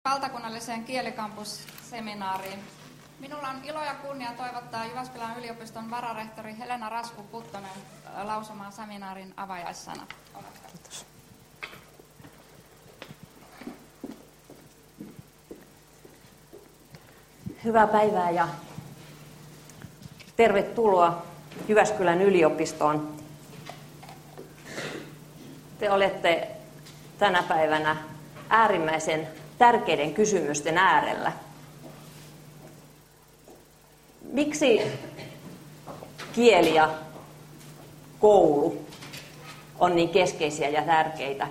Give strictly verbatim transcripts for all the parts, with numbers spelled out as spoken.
valtakunnalliseen kielikampusseminaariin. Minulla on ilo ja kunnia toivottaa Jyväskylän yliopiston vararehtori Helena Rasku-Puttonen lausumaan seminaarin avajaissanat. Kiitos. Hyvää päivää ja tervetuloa Jyväskylän yliopistoon. Te olette tänä päivänä äärimmäisen tärkeiden kysymysten äärellä. Miksi kieli ja koulu on niin keskeisiä ja tärkeitä?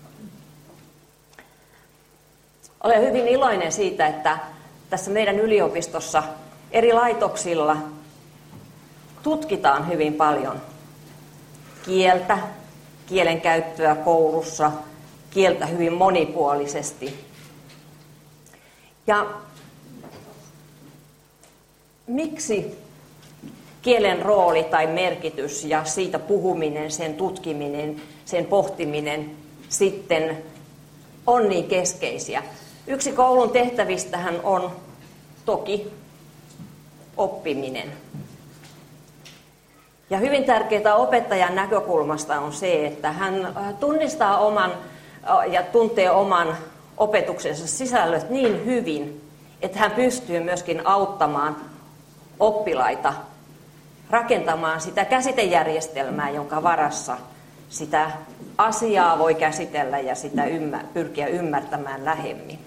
Olen hyvin iloinen siitä, että tässä meidän yliopistossa eri laitoksilla tutkitaan hyvin paljon kieltä, kielen käyttöä koulussa, kieltä hyvin monipuolisesti. Ja miksi kielen rooli tai merkitys ja siitä puhuminen, sen tutkiminen, sen pohtiminen sitten on niin keskeisiä? Yksi koulun tehtävistähän on toki oppiminen. Ja hyvin tärkeää opettajan näkökulmasta on se, että hän tunnistaa oman ja tuntee oman opetuksensa sisällöt niin hyvin, että hän pystyy myöskin auttamaan oppilaita rakentamaan sitä käsitejärjestelmää, jonka varassa sitä asiaa voi käsitellä ja sitä ymmär- pyrkiä ymmärtämään lähemmin.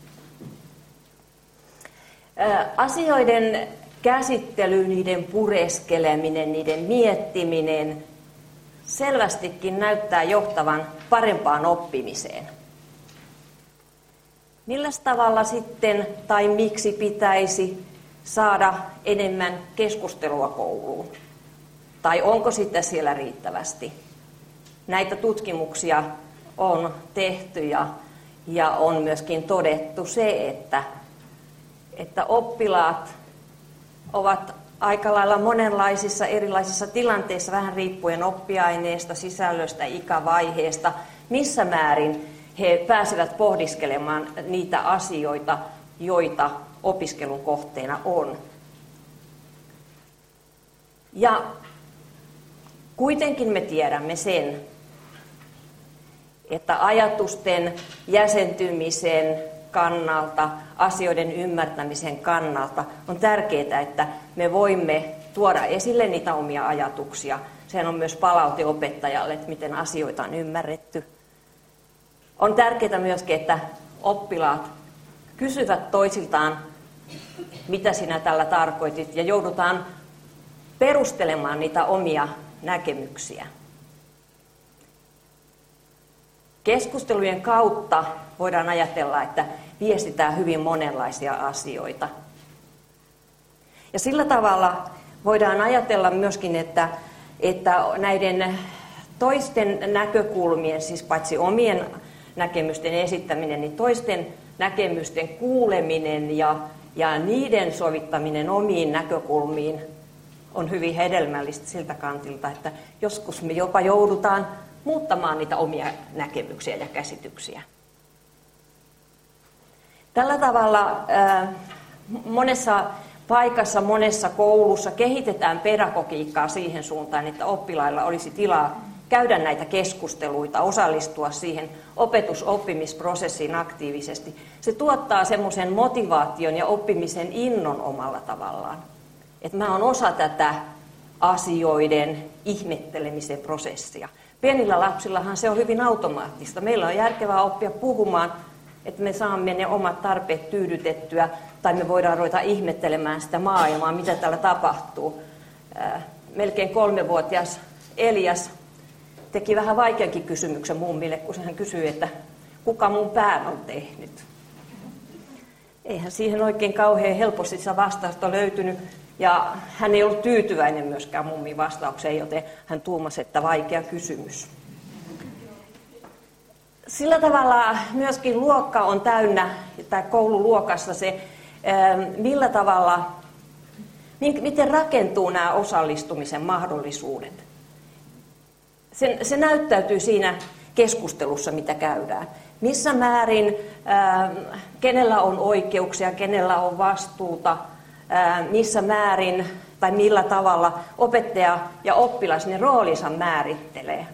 Asioiden käsittely, niiden pureskeleminen, niiden miettiminen selvästikin näyttää johtavan parempaan oppimiseen. Millä tavalla sitten tai miksi pitäisi saada enemmän keskustelua kouluun? Tai onko sitä siellä riittävästi? Näitä tutkimuksia on tehty ja, ja on myöskin todettu se, että, että oppilaat ovat aika lailla monenlaisissa erilaisissa tilanteissa, vähän riippuen oppiaineesta, sisällöstä, ikävaiheesta, missä määrin he pääsevät pohdiskelemaan niitä asioita, joita opiskelun kohteena on. Ja kuitenkin me tiedämme sen, että ajatusten jäsentymisen kannalta, asioiden ymmärtämisen kannalta on tärkeää, että me voimme tuoda esille niitä omia ajatuksia. Sehän on myös palaute opettajalle, että miten asioita on ymmärretty. On tärkeää myöskin, että oppilaat kysyvät toisiltaan, mitä sinä tällä tarkoitit, ja joudutaan perustelemaan niitä omia näkemyksiä. Keskustelujen kautta voidaan ajatella, että viestitään hyvin monenlaisia asioita. Ja sillä tavalla voidaan ajatella myöskin, että, että näiden toisten näkökulmien, siis paitsi omien näkemysten esittäminen, niin toisten näkemysten kuuleminen ja, ja niiden sovittaminen omiin näkökulmiin on hyvin hedelmällistä siltä kantilta, että joskus me jopa joudutaan muuttamaan niitä omia näkemyksiä ja käsityksiä. Tällä tavalla äh, monessa paikassa, monessa koulussa kehitetään pedagogiikkaa siihen suuntaan, että oppilailla olisi tilaa käydä näitä keskusteluita, osallistua siihen opetus-oppimisprosessiin aktiivisesti. Se tuottaa semmoisen motivaation ja oppimisen innon omalla tavallaan. Että mä oon osa tätä asioiden ihmettelemisen prosessia. Pienillä lapsillahan se on hyvin automaattista. Meillä on järkevää oppia puhumaan, että me saamme ne omat tarpeet tyydytettyä, tai me voidaan ruveta ihmettelemään sitä maailmaa, mitä täällä tapahtuu. Melkein kolmevuotias Elias teki vähän vaikeankin kysymyksen mummille, kun hän kysyi, että kuka mun pään on tehnyt. Eihän siihen oikein kauhean helposti sitä vastausta löytynyt, ja hän ei ollut tyytyväinen myöskään mummin vastaukseen, joten hän tuumasi, että vaikea kysymys. Sillä tavalla myöskin luokka on täynnä, tai koululuokassa se, millä tavalla, miten rakentuu nämä osallistumisen mahdollisuudet. Se, se näyttäytyy siinä keskustelussa, mitä käydään. Missä määrin ää, kenellä on oikeuksia, kenellä on vastuuta, missä määrin tai millä tavalla opettaja ja oppilas ne roolinsa määrittelee.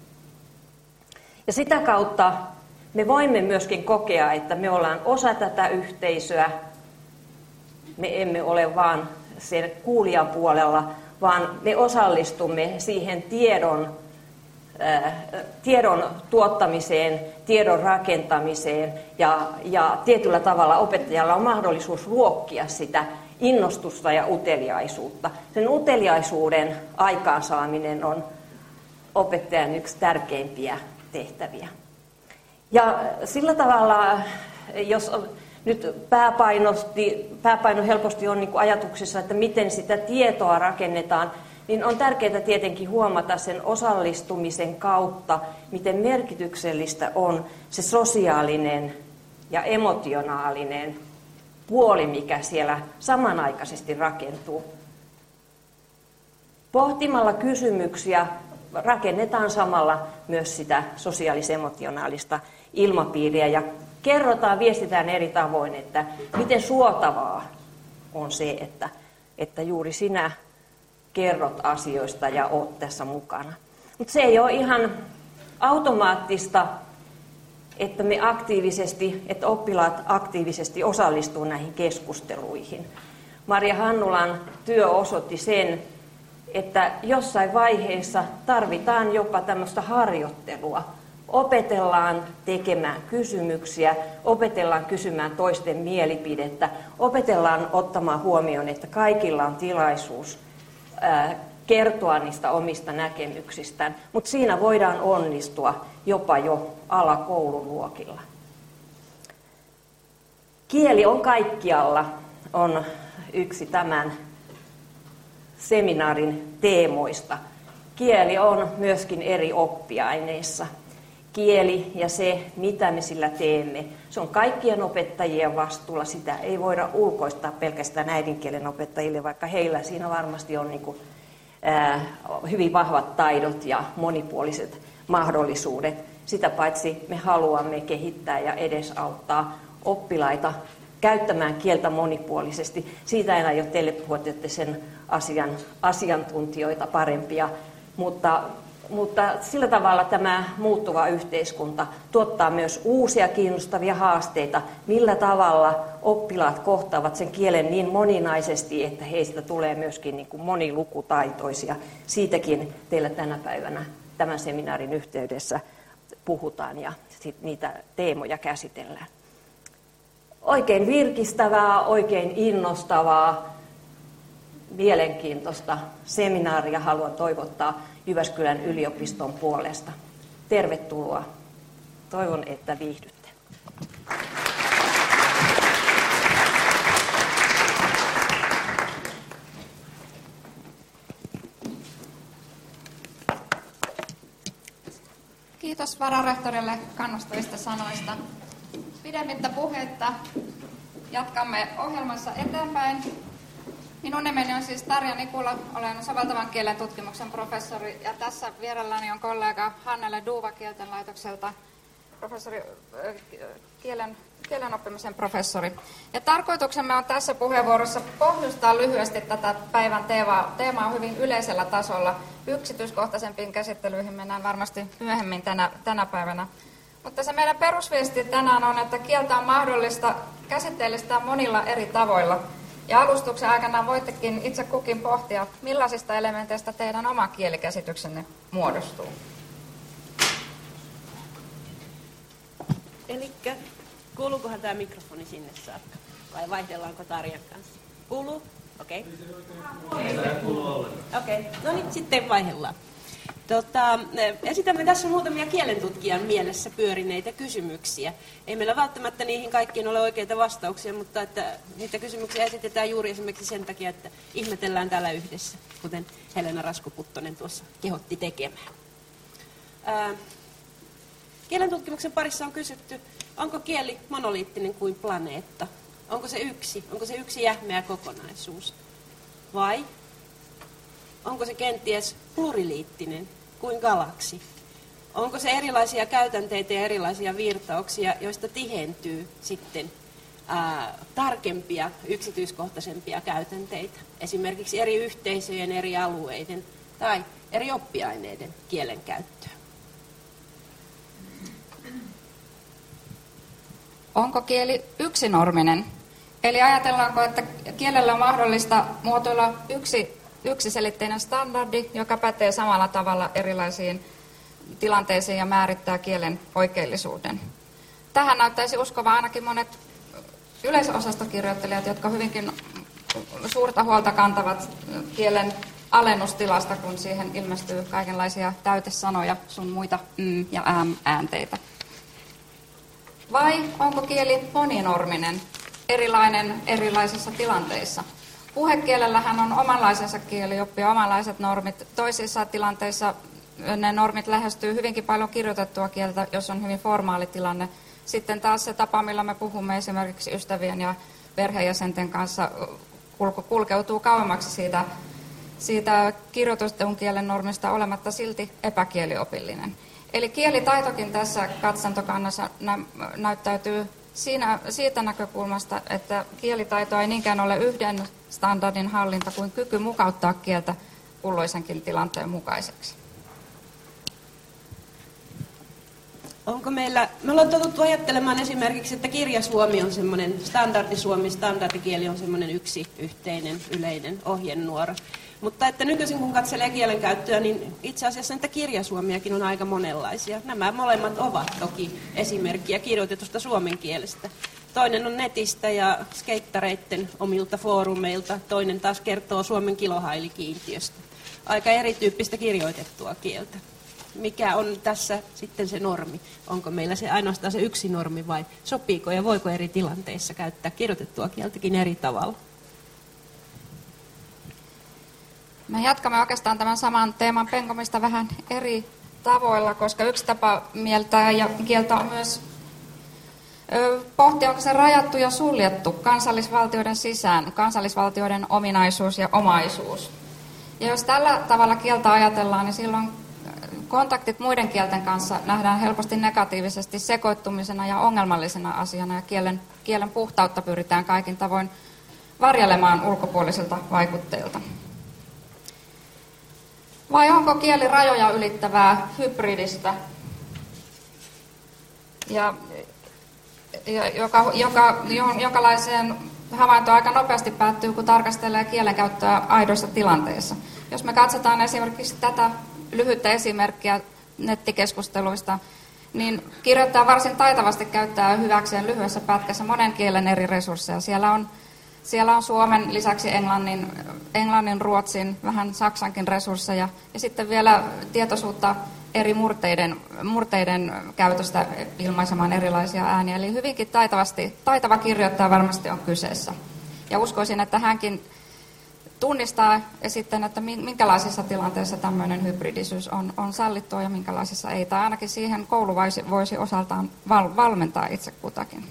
Ja sitä kautta me voimme myöskin kokea, että me ollaan osa tätä yhteisöä. Me emme ole vaan sen kuulijan puolella, vaan me osallistumme siihen tiedon, ää, tiedon tuottamiseen, tiedon rakentamiseen ja, ja tietyllä tavalla opettajalla on mahdollisuus ruokkia sitä innostusta ja uteliaisuutta. Sen uteliaisuuden aikaansaaminen on opettajan yksi tärkeimpiä tehtäviä. Ja sillä tavalla, jos nyt pääpaino helposti on niin kuin ajatuksissa, että miten sitä tietoa rakennetaan, niin on tärkeää tietenkin huomata sen osallistumisen kautta, miten merkityksellistä on se sosiaalinen ja emotionaalinen puoli, mikä siellä samanaikaisesti rakentuu. Pohtimalla kysymyksiä rakennetaan samalla myös sitä sosiaalis-emotionaalista ilmapiiriä ja kerrotaan, viestitään eri tavoin, että miten suotavaa on se, että, että juuri sinä kerrot asioista ja oot tässä mukana. Mutta se ei ole ihan automaattista, että me aktiivisesti, että oppilaat aktiivisesti osallistuu näihin keskusteluihin. Marja Hannulan työ osoitti sen, että jossain vaiheessa tarvitaan jopa tämmöistä harjoittelua. Opetellaan tekemään kysymyksiä, opetellaan kysymään toisten mielipidettä, opetellaan ottamaan huomioon, että kaikilla on tilaisuus ää, kertoa niistä omista näkemyksistään, mutta siinä voidaan onnistua jopa jo alakoululuokilla. Kieli on kaikkialla, on yksi tämän seminaarin teemoista. Kieli on myöskin eri oppiaineissa. Kieli ja se, mitä me sillä teemme, se on kaikkien opettajien vastuulla. Sitä ei voida ulkoistaa pelkästään äidinkielen opettajille, vaikka heillä siinä varmasti on niin kuin, ää, hyvin vahvat taidot ja monipuoliset mahdollisuudet. Sitä paitsi me haluamme kehittää ja edesauttaa oppilaita käyttämään kieltä monipuolisesti. Siitä en aio teille puhua, että olette sen asian asiantuntijoita parempia, mutta, mutta sillä tavalla tämä muuttuva yhteiskunta tuottaa myös uusia kiinnostavia haasteita, millä tavalla oppilaat kohtaavat sen kielen niin moninaisesti, että heistä tulee myöskin niin kuin monilukutaitoisia. Siitäkin teillä tänä päivänä tämän seminaarin yhteydessä puhutaan ja niitä teemoja käsitellään. Oikein virkistävää, oikein innostavaa, mielenkiintoista seminaaria haluan toivottaa Jyväskylän yliopiston puolesta. Tervetuloa. Toivon, että viihdytte. Kiitos vararehtorille kannustavista sanoista. Pidemmittä puhetta jatkamme ohjelmassa eteenpäin. Minun nimeni on siis Tarja Nikula, olen soveltavan kielen tutkimuksen professori ja tässä vierelläni on kollega Hannele Duva Kielten laitokselta, professori, äh, kielen, kielen oppimisen professori. Ja tarkoituksemme on tässä puheenvuorossa pohjustaa lyhyesti tätä päivän teemaa. Teema on hyvin yleisellä tasolla. Yksityiskohtaisempiin käsittelyihin mennään varmasti myöhemmin tänä, tänä päivänä. Mutta se meidän perusviesti tänään on, että kieltä on mahdollista käsitteellistää monilla eri tavoilla. Ja alustuksen aikana voittekin itse kukin pohtia, millaisista elementeistä teidän oma kielikäsityksenne muodostuu. Elikkä, kuuluukohan tämä mikrofoni sinne saakka? Vai vaihdellaanko Tarjan kanssa? Kuuluu? Okei. Okay. Ei kuulu ollenkaan. Okei, okay. No niin, sitten vaihdellaan. Tota, esitämme tässä muutamia kielentutkijan mielessä pyörineitä kysymyksiä. Ei meillä välttämättä niihin kaikkiin ole oikeita vastauksia, mutta että niitä kysymyksiä esitetään juuri esimerkiksi sen takia, että ihmetellään täällä yhdessä, kuten Helena Rasku-Puttonen tuossa kehotti tekemään. Ää, kielentutkimuksen parissa on kysytty, onko kieli monoliittinen kuin planeetta? Onko se yksi? Onko se yksi jähmeä kokonaisuus? Vai onko se kenties pluriliittinen kuin galaksi? Onko se erilaisia käytänteitä ja erilaisia virtauksia, joista tihentyy sitten ää, tarkempia, yksityiskohtaisempia käytänteitä, esimerkiksi eri yhteisöjen, eri alueiden tai eri oppiaineiden kielenkäyttöä. Onko kieli yksinorminen? Eli ajatellaanko, että kielellä on mahdollista muotoilla yksi yksiselitteinen standardi, joka pätee samalla tavalla erilaisiin tilanteisiin ja määrittää kielen oikeellisuuden? Tähän näyttäisi uskova ainakin monet yleisosastokirjoittelijat, jotka hyvinkin suurta huolta kantavat kielen alennustilasta, kun siihen ilmestyy kaikenlaisia täytesanoja, sun muita mm ja äm äänteitä. Vai onko kieli moninorminen, erilainen erilaisissa tilanteissa? Puhekielellähän on omanlaisensa kielioppi ja omanlaiset normit. Toisissa tilanteissa ne normit lähestyy hyvinkin paljon kirjoitettua kieltä, jos on hyvin formaali tilanne. Sitten taas se tapa, millä me puhumme esimerkiksi ystävien ja perheenjäsenten kanssa, kulkeutuu kauemmaksi siitä, siitä kirjoitetun kielen normista olematta silti epäkieliopillinen. Eli kielitaitokin tässä katsantokannassa nä- näyttäytyy siinä, siitä näkökulmasta, että kielitaito ei niinkään ole yhden standardin hallinta kuin kyky mukauttaa kieltä kulloisenkin tilanteen mukaiseksi. Onko meillä, me ollaan totuttu ajattelemaan esimerkiksi, että kirjasuomi on semmoinen, standardisuomi, standardikieli on semmoinen yksi yhteinen yleinen ohjenuora. Mutta että nykyisin kun katselee kielenkäyttöä, niin itse asiassa niitä kirjasuomiakin on aika monenlaisia. Nämä molemmat ovat toki esimerkkiä kirjoitetusta suomen kielestä. Toinen on netistä ja skeittareitten omilta foorumeilta, toinen taas kertoo Suomen kilohailikiintiöstä. Aika erityyppistä kirjoitettua kieltä. Mikä on tässä sitten se normi? Onko meillä se ainoastaan se yksi normi vai sopiiko ja voiko eri tilanteissa käyttää kirjoitettua kieltäkin eri tavalla? Me jatkamme oikeastaan tämän saman teeman penkomista vähän eri tavoilla, koska yksi tapa mieltää ja kieltä on myös ö, pohtia, onko se rajattu ja suljettu kansallisvaltioiden sisään, kansallisvaltioiden ominaisuus ja omaisuus. Ja jos tällä tavalla kieltä ajatellaan, niin silloin kontaktit muiden kielten kanssa nähdään helposti negatiivisesti sekoittumisena ja ongelmallisena asiana, ja kielen, kielen puhtautta pyritään kaikin tavoin varjelemaan ulkopuolisilta vaikutteilta. Vai onko kieli rajoja ylittävää hybridistä, ja, ja, joka, joka, jokalaiseen havainto aika nopeasti päättyy, kun tarkastelee kielenkäyttöä aidoissa tilanteissa. Jos me katsotaan esimerkiksi tätä lyhyttä esimerkkiä nettikeskusteluista, niin kirjoittaja varsin taitavasti käyttää hyväkseen lyhyessä pätkässä monen kielen eri resursseja. Siellä on, siellä on suomen lisäksi englannin, englannin, ruotsin, vähän saksankin resursseja ja sitten vielä tietoisuutta eri murteiden, murteiden käytöstä ilmaisemaan erilaisia ääniä. Eli hyvinkin taitavasti, taitava kirjoittaja varmasti on kyseessä. Ja uskoisin, että hänkin tunnistaa ja sitten, että minkälaisissa tilanteissa tämmöinen hybridisyys on, on sallittua ja minkälaisissa ei. Tai ainakin siihen koulu voisi, voisi osaltaan val, valmentaa itse kutakin.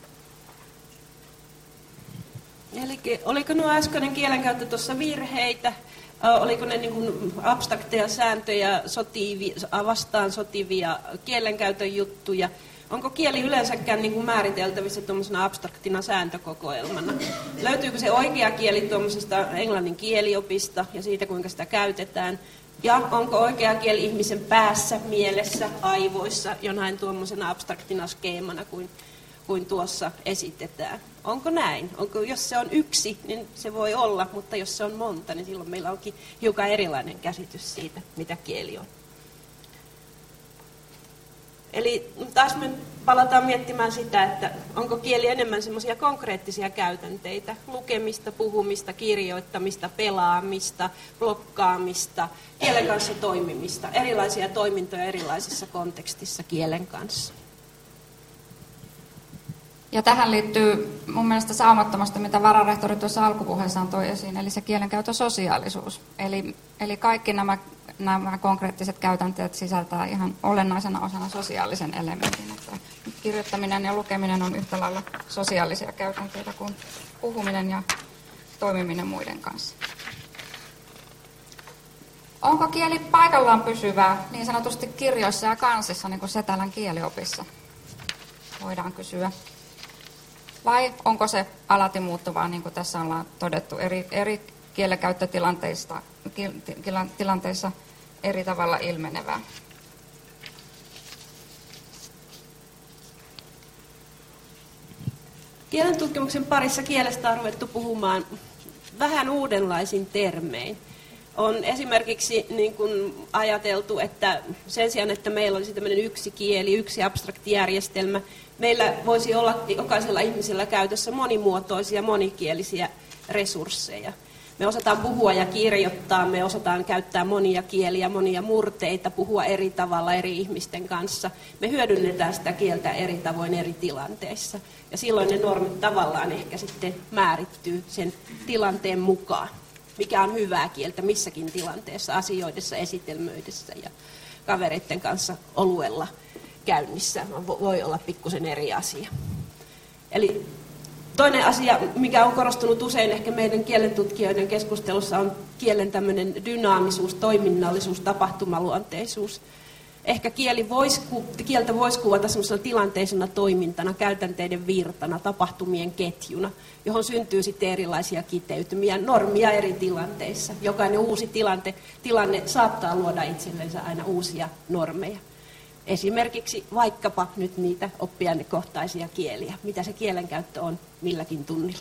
Eli oliko nuo äskeinen kielenkäyttö tuossa virheitä? Oliko ne niin kuin abstrakteja sääntöjä sotivi, vastaan sotivia kielenkäytön juttuja? Onko kieli yleensäkään niin kuin määriteltävissä tuommoisena abstraktina sääntökokoelmana? Löytyykö se oikea kieli tuommoisesta englannin kieliopista ja siitä, kuinka sitä käytetään? Ja onko oikea kieli ihmisen päässä, mielessä, aivoissa jonain tuommoisena abstraktina skeemana kuin, kuin tuossa esitetään? Onko näin? Onko, jos se on yksi, niin se voi olla, mutta jos se on monta, niin silloin meillä onkin hiukan erilainen käsitys siitä, mitä kieli on. Eli taas me palataan miettimään sitä, että onko kieli enemmän semmoisia konkreettisia käytänteitä, lukemista, puhumista, kirjoittamista, pelaamista, blokkaamista, kielen kanssa toimimista, erilaisia toimintoja erilaisissa kontekstissa kielen kanssa. Ja tähän liittyy mun mielestä saumattomasti, mitä vararehtori tuossa alkupuheessaan toi esiin, eli se kielenkäytön sosiaalisuus. Eli, eli kaikki nämä, nämä konkreettiset käytänteet sisältää ihan olennaisena osana sosiaalisen elementin. Että kirjoittaminen ja lukeminen on yhtä lailla sosiaalisia käytänteitä kuin puhuminen ja toimiminen muiden kanssa. Onko kieli paikallaan pysyvää niin sanotusti kirjoissa ja kansissa, niin kuin Setälän kieliopissa? Voidaan kysyä. vai onko se alati muuttuvaa, niin kuin tässä ollaan todettu, eri, eri kielenkäyttötilanteissa tilanteissa eri tavalla ilmenevää. Kielentutkimuksen parissa kielestä on ruvettu puhumaan vähän uudenlaisin termein. On esimerkiksi niin kuin ajateltu, että sen sijaan, että meillä olisi tämmöinen yksi kieli, yksi abstrakti järjestelmä, meillä voisi olla jokaisella ihmisellä käytössä monimuotoisia, monikielisiä resursseja. Me osataan puhua ja kirjoittaa, me osataan käyttää monia kieliä, monia murteita, puhua eri tavalla eri ihmisten kanssa. Me hyödynnetään sitä kieltä eri tavoin eri tilanteissa. Ja silloin ne normit tavallaan ehkä sitten määrittyy sen tilanteen mukaan, mikä on hyvää kieltä missäkin tilanteessa, asioidessa, esitelmöidessä ja kavereiden kanssa oluella käynnissä. Voi olla pikkusen eri asia. Eli toinen asia, mikä on korostunut usein ehkä meidän kielentutkijoiden keskustelussa, on kielen tämmöinen dynaamisuus, toiminnallisuus, tapahtumaluonteisuus. Ehkä kieli vois, kieltä voisi kuvata semmoisena tilanteisena toimintana, käytänteiden virtana, tapahtumien ketjuna, johon syntyy sitten erilaisia kiteytymiä, normia eri tilanteissa. Jokainen uusi tilante, tilanne saattaa luoda itsellensä aina uusia normeja. Esimerkiksi vaikkapa nyt niitä oppiainekohtaisia kieliä, mitä se kielenkäyttö on milläkin tunnilla.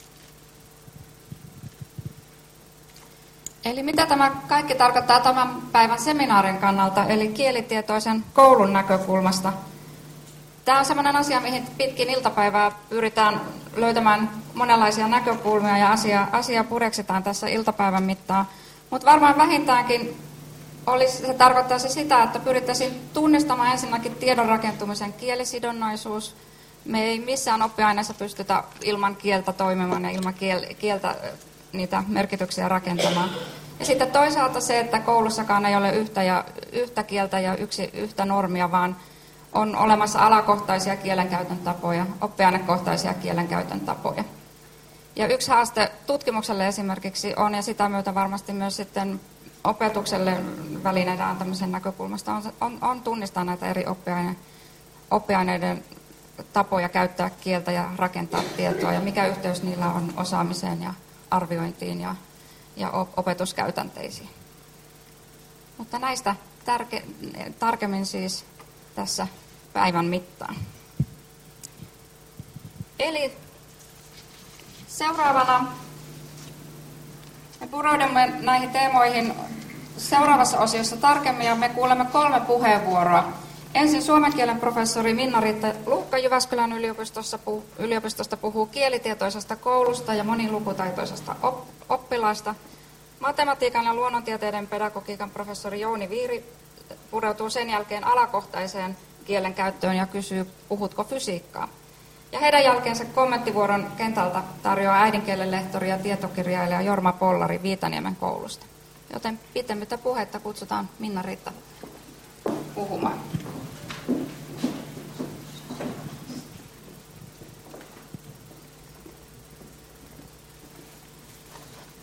Eli mitä tämä kaikki tarkoittaa tämän päivän seminaarin kannalta, eli kielitietoisen koulun näkökulmasta? Tämä on sellainen asia, mihin pitkin iltapäivää pyritään löytämään monenlaisia näkökulmia ja asia, asia pureksitaan tässä iltapäivän mittaan. Mutta varmaan vähintäänkin olisi, se tarkoittaisi sitä, että pyrittäisiin tunnistamaan ensinnäkin tiedon rakentumisen kielisidonnaisuus. Me ei missään oppiaineessa pystytä ilman kieltä toimimaan ja ilman kieltä niitä merkityksiä rakentamaan. Ja sitten toisaalta se, että koulussakaan ei ole yhtä, ja, yhtä kieltä ja yksi, yhtä normia, vaan on olemassa alakohtaisia kielenkäytön tapoja, oppiainekohtaisia kielenkäytön tapoja. Ja yksi haaste tutkimukselle esimerkiksi on, ja sitä myötä varmasti myös sitten opetukselle välineiden antamisen näkökulmasta, on, on, on tunnistaa näitä eri oppiaine, oppiaineiden tapoja käyttää kieltä ja rakentaa tietoa, ja mikä yhteys niillä on osaamiseen ja arviointiin ja, ja opetuskäytänteisiin. Mutta näistä tärke, tarkemmin siis tässä päivän mittaan. Eli seuraavana me pureudumme näihin teemoihin seuraavassa osiossa tarkemmin ja me kuulemme kolme puheenvuoroa. Ensin suomen kielen professori Minna-Riitta Luhka Jyväskylän yliopistossa puhuu, yliopistosta puhuu kielitietoisesta koulusta ja monilukutaitoisesta oppilaasta. Matematiikan ja luonnontieteiden pedagogiikan professori Jouni Viiri pureutuu sen jälkeen alakohtaiseen kielen käyttöön ja kysyy, puhutko fysiikkaa. Ja heidän jälkeensä kommenttivuoron kentältä tarjoaa äidinkielen lehtori ja tietokirjailija Jorma Pollari Viitaniemen koulusta. Joten pitemmittä puhetta kutsutaan Minna-Riitta puhumaan.